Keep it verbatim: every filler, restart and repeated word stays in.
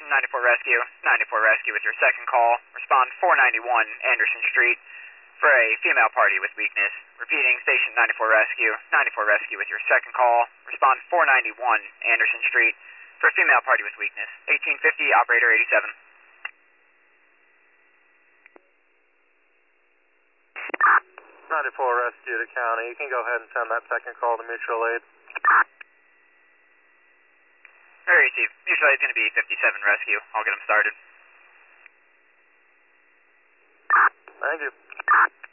Station ninety-four Rescue, ninety-four Rescue with your second call. Respond four ninety-one Anderson Street for a female party with weakness. Repeating, Station ninety-four Rescue, ninety-four Rescue with your second call. Respond four ninety-one Anderson Street for a female party with weakness. eighteen fifty, operator eighty-seven. ninety-four Rescue to County. You can go ahead and send that second call to mutual aid. Very received. Mutual aid is going to be fifty-seven Rescue. I'll get them started. Thank you.